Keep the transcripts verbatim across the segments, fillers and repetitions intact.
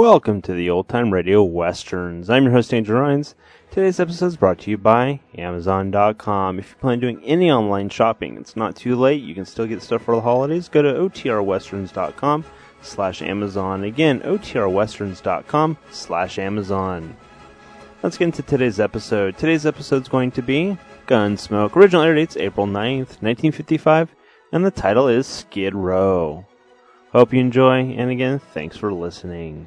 Welcome to the Old Time Radio Westerns. I'm your host, Andrew Rhines. Today's episode is brought to you by Amazon dot com. If you plan on doing any online shopping, it's not too late. You can still get stuff for the holidays. Go to O T R westerns dot com slash Amazon. Again, O T R westerns dot com slash Amazon. Let's get into today's episode. Today's episode is going to be Gunsmoke. Original air date's April ninth, nineteen fifty-five, and the title is Skid Row. Hope you enjoy, and again, thanks for listening.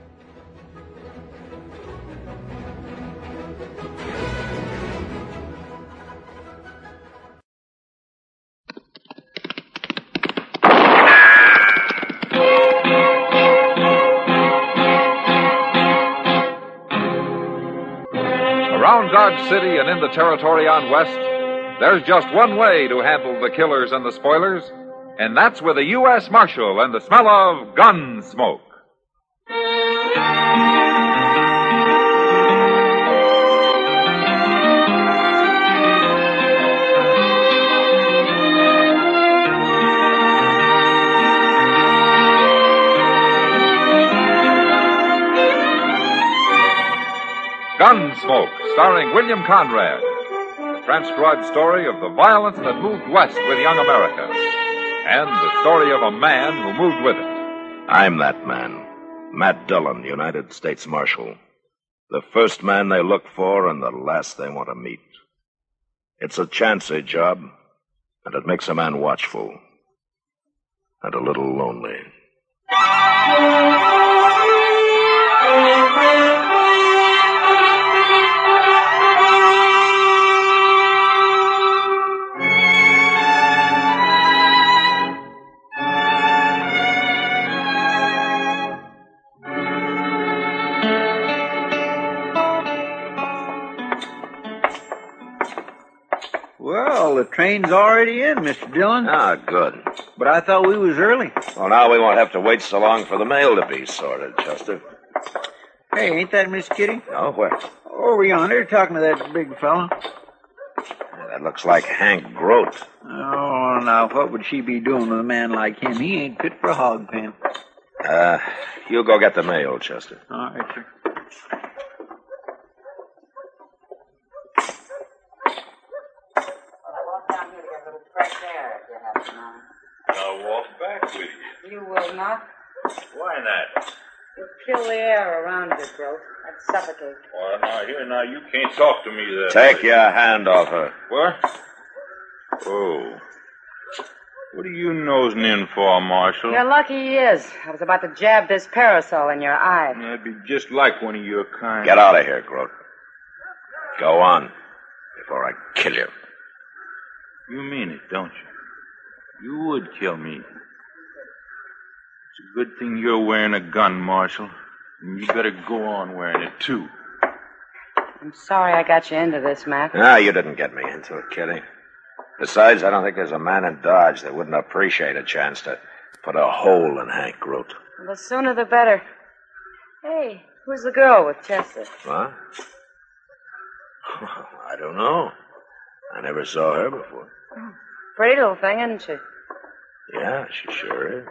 Around Dodge City and in the territory on West, there's just one way to handle the killers and the spoilers, and that's with a U S Marshal and the smell of gun smoke. Gunsmoke, starring William Conrad. The transcribed story of the violence that moved west with young America. And the story of a man who moved with it. I'm that man. Matt Dillon, United States Marshal. The first man they look for and the last they want to meet. It's a chancy job, and it makes a man watchful. And a little lonely. Well, the train's already in, Mister Dillon. Ah, good. But I thought we was early. Well, now we won't have to wait so long for the mail to be sorted, Chester. Hey, ain't that Miss Kitty? No, where? Over yonder, talking to that big fella. Yeah, that looks like Hank Grote. Oh, now, what would she be doing with a man like him? He ain't fit for a hog pen. Uh, you go get the mail, Chester. All right, sir. I'll walk back with you. You will not. Why not? You'll kill the air around you, Grote. I'd suffocate. Well, now, here, now, you can't talk to me that Take way. your hand off her. What? Oh. What are you nosing in for, Marshal? You're lucky he is. I was about to jab this parasol in your eye. That'd be just like one of your kind. Get out of here, Grote. Go on, before I kill you. You mean it, don't you? You would kill me. It's a good thing you're wearing a gun, Marshal. And you better go on wearing it, too. I'm sorry I got you into this, Matt. Ah, you didn't get me into it, Kitty. Besides, I don't think there's a man in Dodge that wouldn't appreciate a chance to put a hole in Hank Grote. Well, the sooner the better. Hey, who's the girl with Chester? What? I don't know. I never saw her before. Oh, pretty little thing, isn't she? Yeah, she sure is.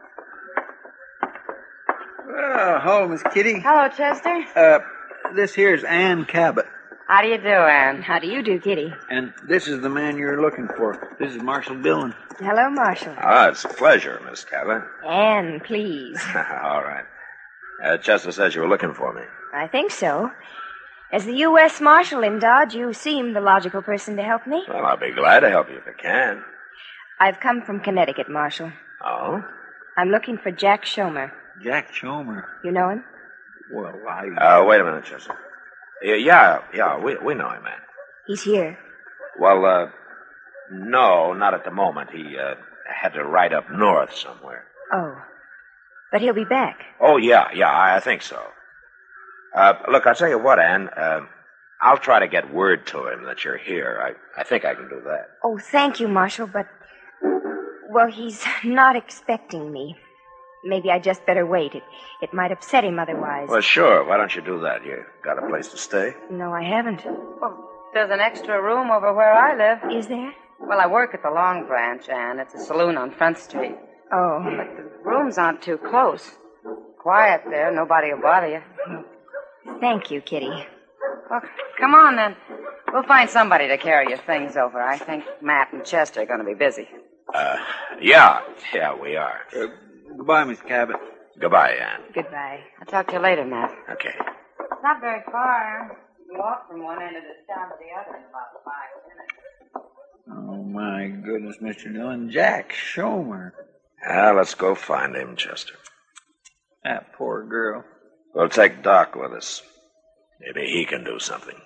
Well, hello, Miss Kitty. Hello, Chester. Uh, this here's Ann Cabot. How do you do, Ann? How do you do, Kitty? And this is the man you're looking for. This is Marshal Dillon. Hello, Marshal. Ah, it's a pleasure, Miss Cabot. Anne, please. All right. Uh, Chester says you were looking for me. I think so. As the U S Marshal in Dodge, you seem the logical person to help me. Well, I'll be glad to help you if I can. I've come from Connecticut, Marshal. Oh? I'm looking for Jack Schomer. Jack Schomer. You know him? Well, I... Uh, wait a minute, Chester. Yeah, yeah, yeah, we, we know him, man. He's here. Well, uh, no, not at the moment. He, uh, had to ride up north somewhere. Oh. But he'll be back. Oh, yeah, yeah, I, I think so. Uh, look, I'll tell you what, Ann. Uh, I'll try to get word to him that you're here. I, I think I can do that. Oh, thank you, Marshal, but... Well, he's not expecting me. Maybe I just better wait. It, it might upset him otherwise. Well, sure. Why don't you do that? You got a place to stay? No, I haven't. Well, there's an extra room over where I live. Is there? Well, I work at the Long Branch, and it's a saloon on Front Street. Oh. But the rooms aren't too close. quiet there. Nobody will bother you. Thank you, Kitty. Well, come on, then. We'll find somebody to carry your things over. I think Matt and Chester are going to be busy. Uh, yeah. Yeah, we are. Uh, goodbye, Miss Cabot. Goodbye, Ann. Goodbye. I'll talk to you later, Matt. Okay. It's not very far. You can walk from one end of this town to the other in about five minutes. Oh, my goodness, Mister Dillon. Jack Schomer. Ah, let's go find him, Chester. That poor girl. We'll take Doc with us. Maybe he can do something.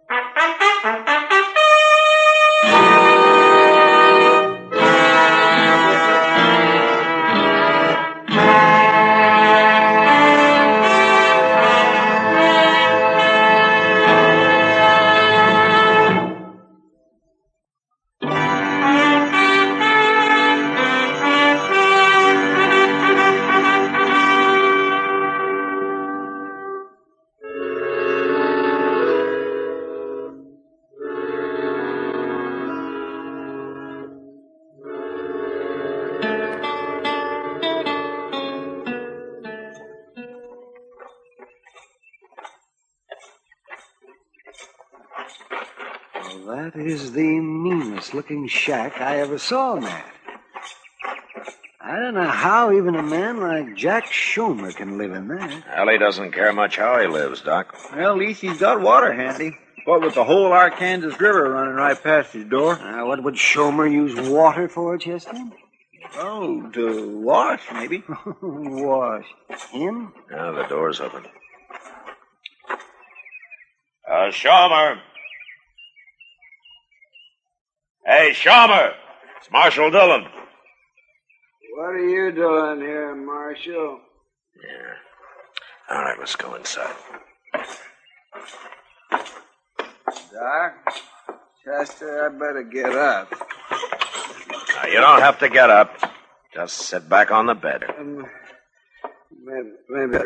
Well, that is the meanest looking shack I ever saw, Matt. I don't know how even a man like Jack Schomer can live in there. Well, he doesn't care much how he lives, Doc. Well, at least he's got water handy. What with the whole Arkansas River running right past his door? Uh, what would Schomer use water for, Chester? Oh, to wash, maybe. Wash him? Now the door's open. Uh, Schomer. Hey, Schomer. It's Marshal Dillon. What are you doing here, Marshal? Yeah. All right, let's go inside. Doc, Chester, I better get up. Now, you don't have to get up. Just sit back on the bed. Um, maybe, maybe.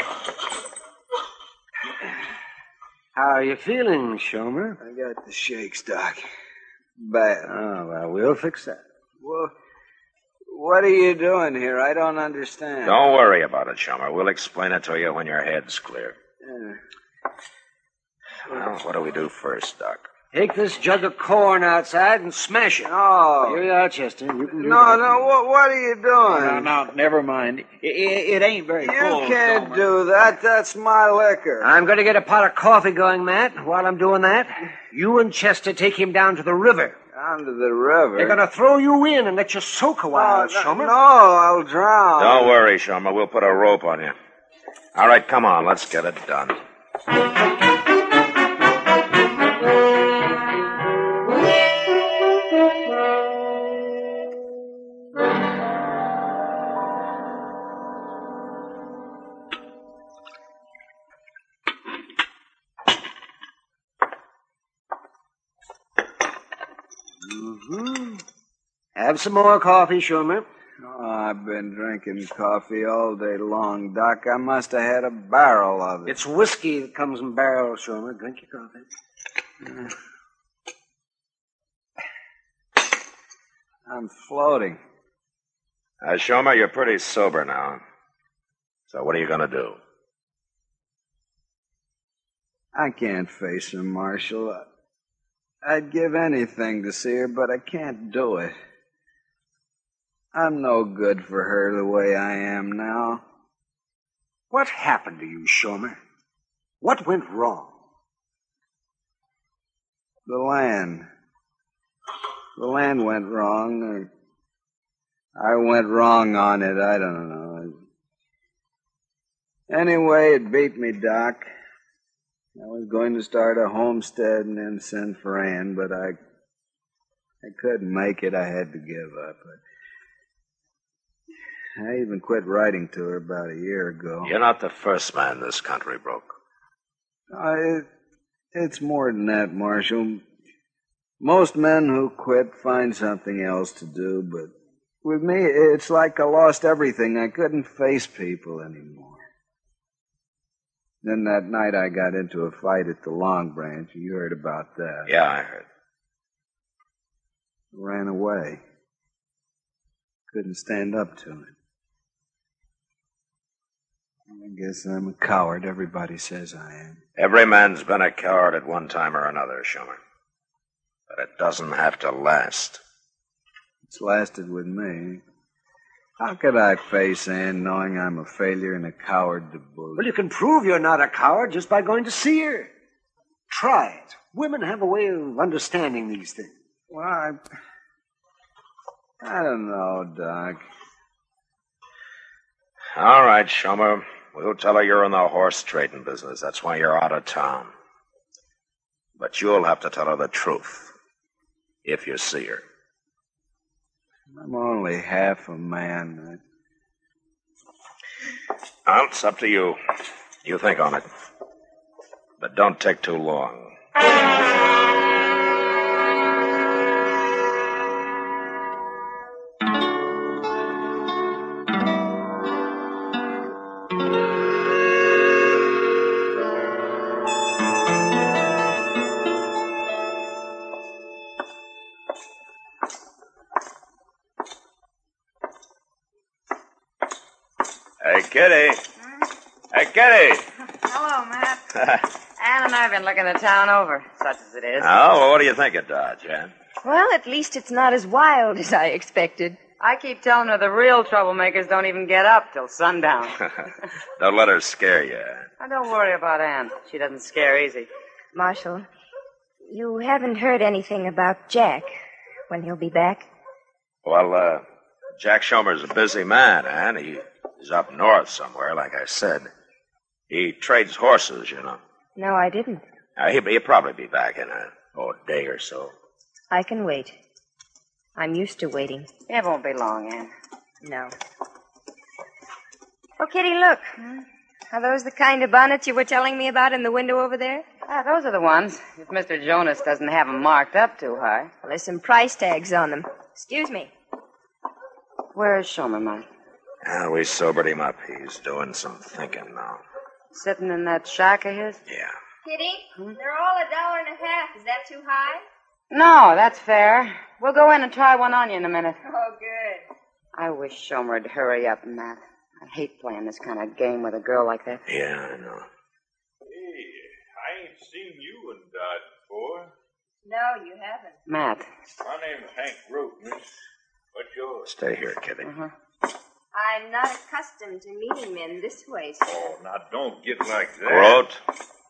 How are you feeling, Schomer? I got the shakes, Doc. Bad. Oh, well, we'll fix that. Well, what are you doing here? I don't understand. Don't worry about it, Schomer. We'll explain it to you when your head's clear. Yeah. Well, what do we do first, Doc? Take this jug of corn outside and smash it. Oh. Here you are, Chester. You can do No, that. no, what, what are you doing? No, no, never mind. It, it, it ain't very You full. can't Schomer. do that. That's my liquor. I'm going to get a pot of coffee going, Matt. While I'm doing that, you and Chester take him down to the river. Down to the river. They're going to throw you in and let you soak a while, Oh, no, Schomer. no, I'll drown. Don't worry, Schomer. We'll put a rope on you. All right, come on. Let's get it done. Mm-hmm. Have some more coffee, Schomer. Oh, I've been drinking coffee all day long, Doc. I must have had a barrel of it. It's whiskey that comes in barrels, Schomer. Drink your coffee. I'm floating. Uh, Schomer, you're pretty sober now. So what are you going to do? I can't face her, Marshal. I'd give anything to see her, but I can't do it. I'm no good for her the way I am now. What happened to you, Schomer? What went wrong? The land. The land went wrong, or I went wrong on it. I don't know. Anyway, it beat me, Doc. I was going to start a homestead and then send for Ann, but I I couldn't make it. I had to give up. I even quit writing to her about a year ago. You're not the first man this country broke. Uh, it, it's more than that, Marshal. Most men who quit find something else to do, but with me, it's like I lost everything. I couldn't face people anymore. Then that night I got into a fight at the Long Branch. You heard about that. Yeah, I heard. Ran away. Couldn't stand up to it. I guess I'm a coward. Everybody says I am. Every man's been a coward at one time or another, Schumer. But it doesn't have to last. It's lasted with me. How could I face Ann knowing I'm a failure and a coward to boot? Well, you can prove you're not a coward just by going to see her. Try it. Women have a way of understanding these things. Well, I... I don't know, Doc. All right, Schumer. We'll tell her you're in the horse trading business. That's why you're out of town. But you'll have to tell her the truth. If you see her. I'm only half a man. Well, it's up to you. You think on it. But don't take too long. Hey, Kitty. Hmm? Hey, Kitty. Hello, Matt. Ann and I have been looking the town over, such as it is. Oh, well, what do you think of Dodge, Ann? Well, at least it's not as wild as I expected. I keep telling her the real troublemakers don't even get up till sundown. Don't let her scare you, Ann. Now, don't worry about Ann. She doesn't scare easy. Marshal, you haven't heard anything about Jack, when he'll be back? Well, uh, Jack Schomer's a busy man, Ann. He, he's up north somewhere, like I said. He trades horses, you know. No, I didn't. Uh, he'll, he'll probably be back in a oh, day or so. I can wait. I'm used to waiting. It won't be long, Ann. No. Oh, Kitty, look. Hmm? Are those the kind of bonnets you were telling me about in the window over there? Ah, those are the ones. If Mister Jonas doesn't have them marked up too high. Well, there's some price tags on them. Excuse me. Where's Schomer, Mike? Ah, we sobered him up. He's doing some thinking now. Sitting in that shack of his? Yeah. Kitty, hmm? They're all a dollar and a half. Is that too high? No, that's fair. We'll go in and try one on you in a minute. Oh, good. I wish Schomer'd hurry up, Matt. I hate playing this kind of game with a girl like that. Yeah, I know. Hey, I ain't seen you in Dodge before. No, you haven't. Matt. My name's Hank Grote, miss. What's yours? Stay here, Kitty. Uh-huh. I'm not accustomed to meeting men this way, sir. Oh, now don't get like that. Grote.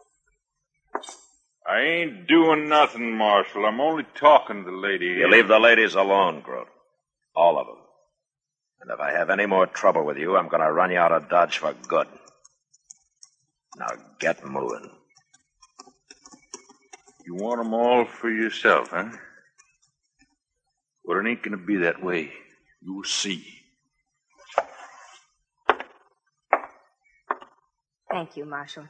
I ain't doing nothing, Marshal. I'm only talking to the lady. You leave the ladies alone, Grote. All of them. And if I have any more trouble with you, I'm going to run you out of Dodge for good. Now get moving. You want 'em all for yourself, huh? Well, it ain't going to be that way. You'll see. Thank you, Marshal.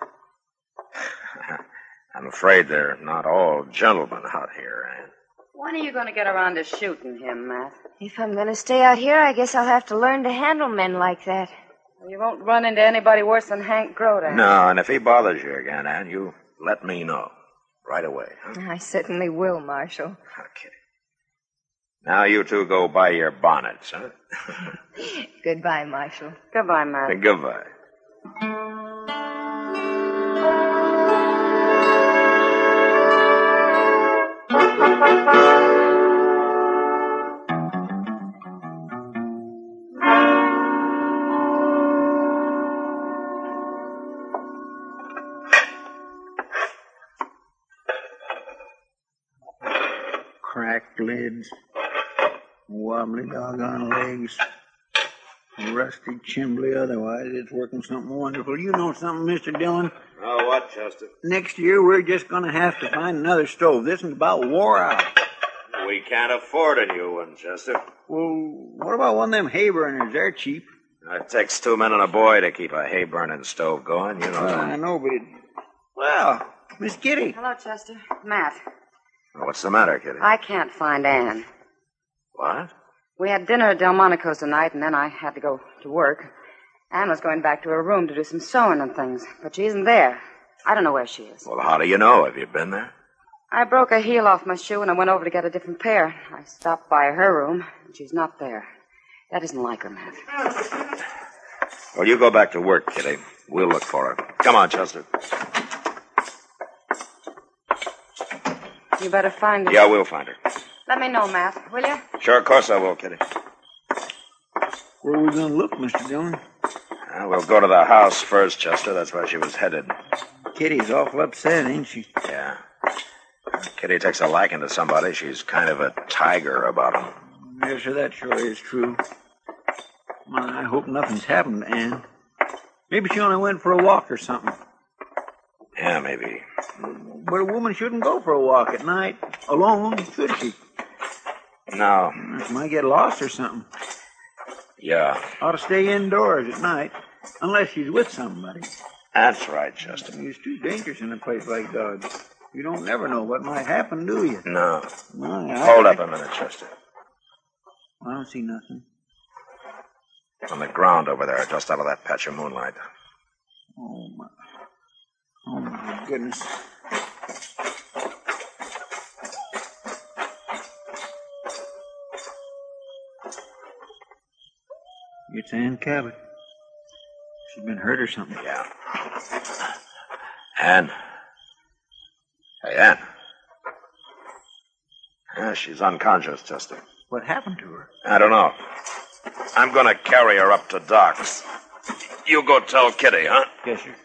I'm afraid they're not all gentlemen out here, Ann. When are you going to get around to shooting him, Matt? If I'm going to stay out here, I guess I'll have to learn to handle men like that. Well, you won't run into anybody worse than Hank Grote. No, and if he bothers you again, Ann, you let me know. Right away, huh? I certainly will, Marshal. Okay. Now you two go buy your bonnets, huh? Goodbye, Marshal. Goodbye, Matt. Goodbye. Cracked lids, wobbly doggone legs, rusty chimbly otherwise. It's working something wonderful. You know something, Mister Dillon? Oh, what, Chester? Next year, we're just going to have to find another stove. This one's about wore out. We can't afford a new one, Chester. Well, what about one of them hay burners? They're cheap. It takes two men and a boy to keep a hay-burning stove going, you know. Well, I know, but it... Well, Miss Kitty. Hello, Chester. Matt. What's the matter, Kitty? I can't find Ann. What? We had dinner at Delmonico's tonight, and then I had to go to work. Ann was going back to her room to do some sewing and things, but she isn't there. I don't know where she is. Well, how do you know? Have you been there? I broke a heel off my shoe, and I went over to get a different pair. I stopped by her room, and she's not there. That isn't like her, Matt. Well, you go back to work, Kitty. We'll look for her. Come on, Chester. You better find her. Yeah, we'll find her. Let me know, Matt, will you? Sure, of course I will, Kitty. Where are we going to look, Mister Dillon? Uh, we'll go to the house first, Chester. That's where she was headed. Kitty's awful upset, ain't she? Yeah. Kitty takes a liking to somebody. She's kind of a tiger about him. Yes, sir, that sure is true. Well, I hope nothing's happened to Ann. Maybe she only went for a walk or something. Yeah, maybe. But a woman shouldn't go for a walk at night alone, should she? No. She might get lost or something. Yeah. Ought to stay indoors at night, unless she's with somebody. That's right, Chester. It's too dangerous in a place like Dodge. You don't never know what might happen, do you? No. Well, I, Hold up a minute, Chester. I don't see nothing. On the ground over there, just out of that patch of moonlight. Oh, my. Oh, my goodness. It's Ann Cabot. She's been hurt or something. Yeah. Ann. Hey, Ann. Yeah, she's unconscious, Chester. What happened to her? I don't know. I'm going to carry her up to Doc's. You go tell Kitty, huh? Yes, sir.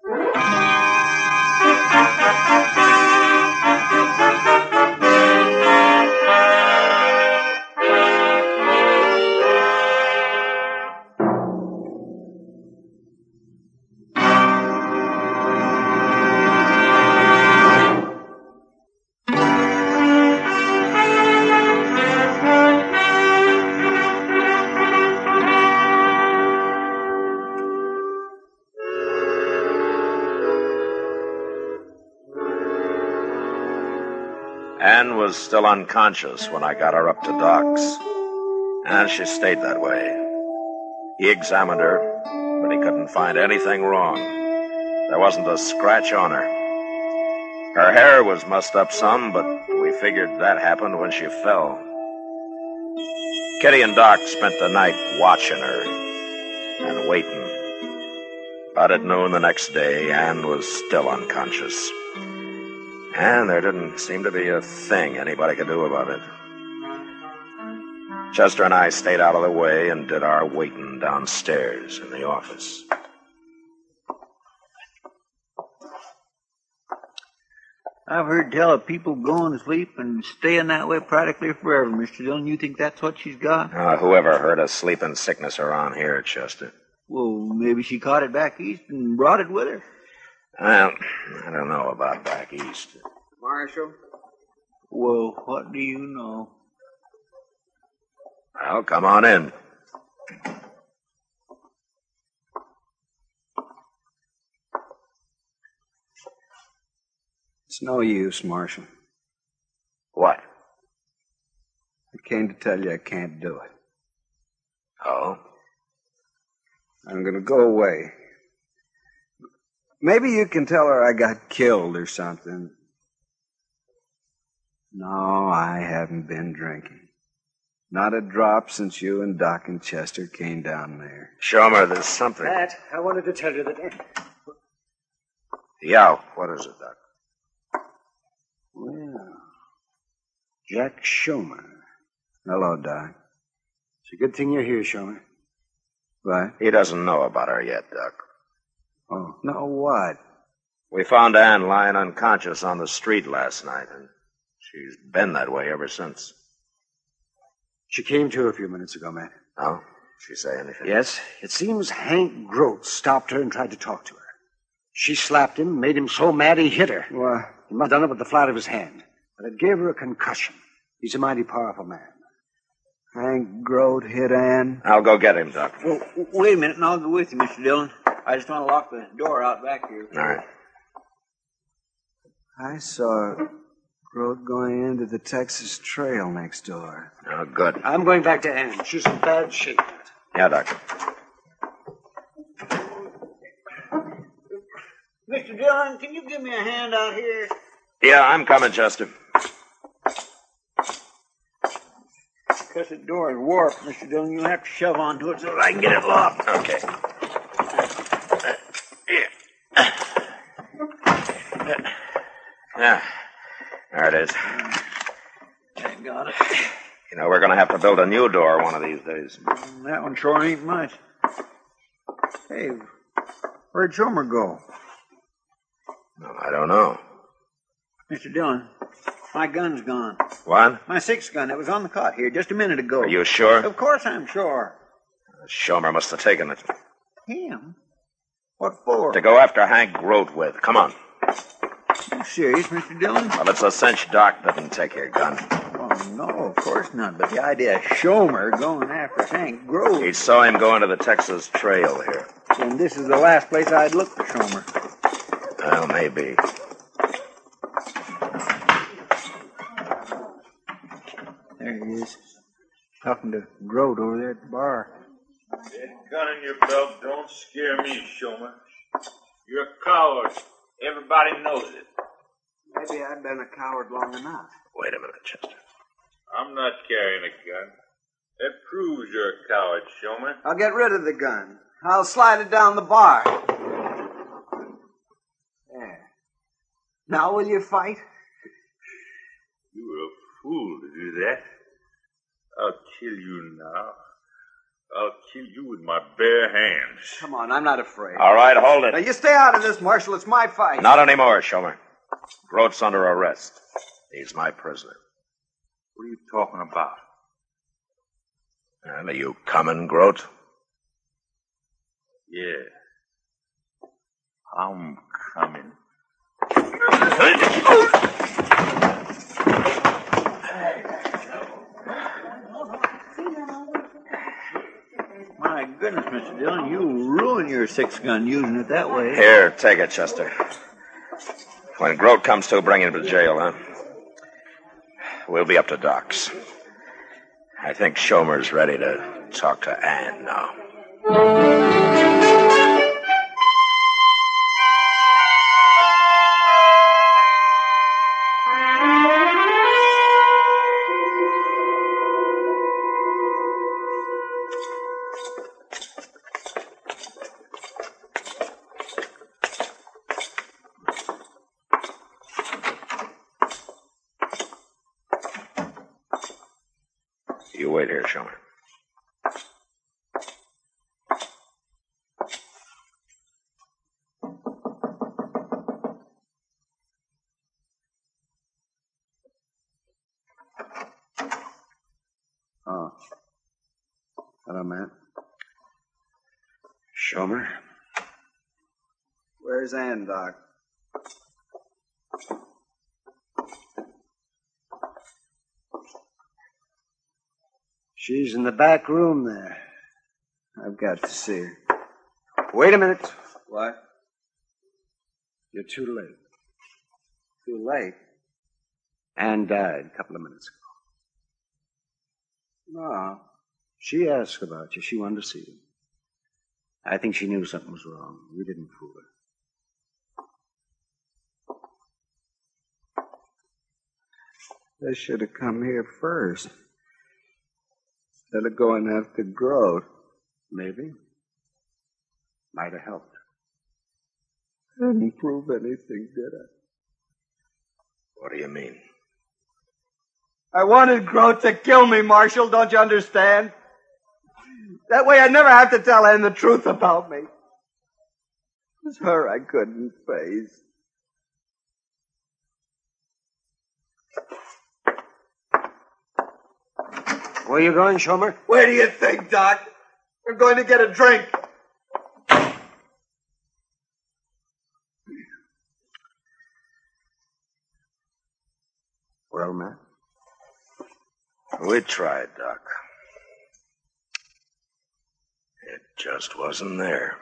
Ann was still unconscious when I got her up to Doc's. And she stayed that way. He examined her, but he couldn't find anything wrong. There wasn't a scratch on her. Her hair was mussed up some, but we figured that happened when she fell. Kitty and Doc spent the night watching her and waiting. But at noon the next day, Ann was still unconscious. And there didn't seem to be a thing anybody could do about it. Chester and I stayed out of the way and did our waiting downstairs in the office. I've heard tell of people going to sleep and staying that way practically forever, Mister Dillon. You think that's what she's got? Uh, whoever heard of sleeping sickness around here, Chester? Well, maybe she caught it back east and brought it with her. Well, I don't know about back east. Marshal? Well, what do you know? Well, come on in. It's no use, Marshal. What? I came to tell you I can't do it. Oh? I'm going to go away. Maybe you can tell her I got killed or something. No, I haven't been drinking. Not a drop since you and Doc and Chester came down there. Shomer, there's something. Matt, I wanted to tell you that... Yeah, what is it, Doc? Well, Jack Shomer. Hello, Doc. It's a good thing you're here, Shomer. What? He doesn't know about her yet, Doc. Oh, no, what? We found Ann lying unconscious on the street last night, and she's been that way ever since. She came to a few minutes ago, Matt. Oh? She say anything? Yes. It seems Hank Grote stopped her and tried to talk to her. She slapped him, made him so mad he hit her. What? He must have done it with the flat of his hand. But it gave her a concussion. He's a mighty powerful man. Hank Grote hit Ann? I'll go get him, Doc. Well, wait a minute, and I'll go with you, Mister Dillon. I just want to lock the door out back here. All right. I saw Grote going into the Texas Trail next door. Oh, good. I'm going back to Ann. She's in bad shape. Yeah, Doc. Mister Dillon, can you give me a hand out here? Yeah, I'm coming, Chester. Because the door is warped, Mister Dillon. You'll have to shove onto it so that I can get it locked. Okay. Yeah, there it is. I got it. You know, we're going to have to build a new door one of these days. That one sure ain't much. Hey, where'd Shomer go? No, I don't know. Mister Dillon, my gun's gone. What? My six gun. It was on the cot here just a minute ago. Are you sure? Of course I'm sure. Shomer must have taken it. Him? What for? To go after Hank Grote with. Come on. You serious, Mister Dillon? Well, it's a cinch Doc didn't take your gun. Oh, no, of course not. But the idea of Shomer going after Hank Grove. He saw him going to the Texas Trail here. And this is the last place I'd look for Shomer. Well, maybe. There he is. Talking to Grote over there at the bar. That gun in your belt don't scare me, Shomer. You're a coward. Everybody knows it. Maybe I've been a coward long enough. Wait a minute, Chester. I'm not carrying a gun. That proves you're a coward, Shomer. I'll get rid of the gun. I'll slide it down the bar. There. Now will you fight? You were a fool to do that. I'll kill you now. I'll kill you with my bare hands. Come on, I'm not afraid. All right, hold it. Now, you stay out of this, Marshal. It's my fight. Not anymore, Shomer. Grote's under arrest. He's my prisoner. What are you talking about? And are you coming, Grote? Yeah. I'm coming. My goodness, Mister Dillon, you ruin your six gun using it that way. Here, take it, Chester. When Grote comes to, bring him to jail, huh? We'll be up to Doc's. I think Shomer's ready to talk to Ann now. You wait here, Shomer. Oh. Hello, man. Shomer? Where's Ann, Doc? She's in the back room there. I've got to see her. Wait a minute. What? You're too late. Too late? Ann died a couple of minutes ago. No. She asked about you. She wanted to see you. I think she knew something was wrong. We didn't fool her. They should have come here first. Instead of going after Grote. Maybe. Might have helped. Didn't prove anything, did I? What do you mean? I wanted Grote to kill me, Marshal, don't you understand? That way I'd never have to tell Ann the truth about me. It was her I couldn't face. Where are you going, Shomer? Where do you think, Doc? We're going to get a drink. Well, Matt? We tried, Doc. It just wasn't there.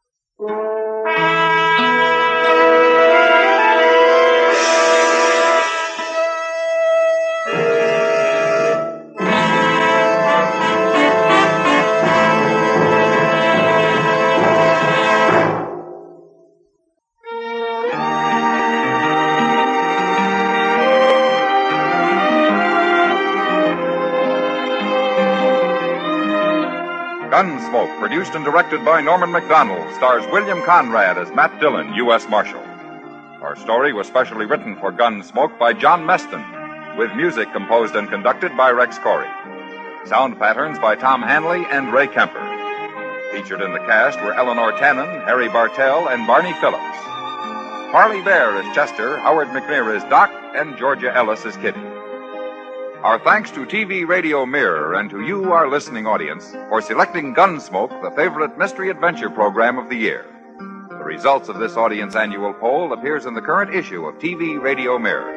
Gunsmoke, produced and directed by Norman Macdonald, stars William Conrad as Matt Dillon, U S Marshal. Our story was specially written for Gunsmoke by John Meston, with music composed and conducted by Rex Corey. Sound patterns by Tom Hanley and Ray Kemper. Featured in the cast were Eleanor Tannen, Harry Bartell, and Barney Phillips. Parley Bear is Chester, Howard McNear is Doc, and Georgia Ellis is Kitty. Our thanks to T V Radio Mirror and to you, our listening audience, for selecting Gunsmoke, the favorite mystery adventure program of the year. The results of this audience annual poll appears in the current issue of T V Radio Mirror.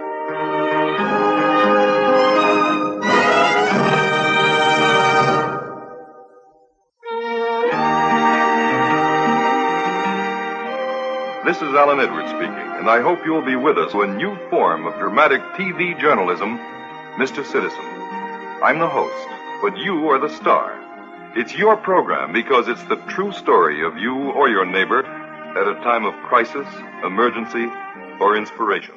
This is Alan Edwards speaking, and I hope you'll be with us to a new form of dramatic T V journalism, Mister Citizen. I'm the host, but you are the star. It's your program because it's the true story of you or your neighbor at a time of crisis, emergency, or inspiration.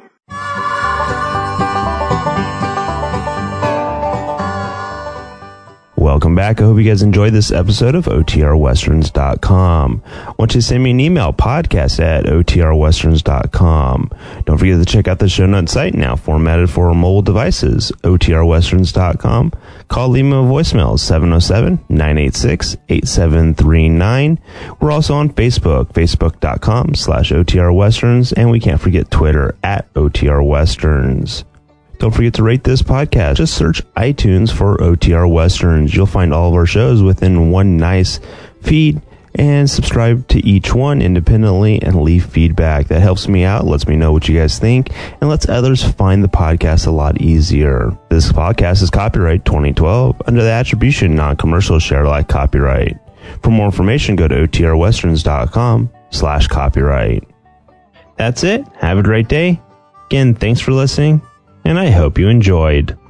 Welcome back. I hope you guys enjoyed this episode of O T R westerns dot com. I want you to send me an email, podcast at O T R westerns dot com. Don't forget to check out the show notes site, now formatted for mobile devices, O T R westerns dot com. Call, leave me a voicemail, seven oh seven, nine eight six, eight seven three nine. We're also on Facebook, facebook dot com slash O T R westerns, and we can't forget Twitter at O T R westerns. Don't forget to rate this podcast. Just search iTunes for O T R Westerns. You'll find all of our shows within one nice feed, and subscribe to each one independently and leave feedback. That helps me out, lets me know what you guys think, and lets others find the podcast a lot easier. This podcast is copyright twenty twelve under the attribution non-commercial share alike copyright. For more information, go to O T R westerns dot com slash copyright. That's it. Have a great day. Again, thanks for listening, and I hope you enjoyed.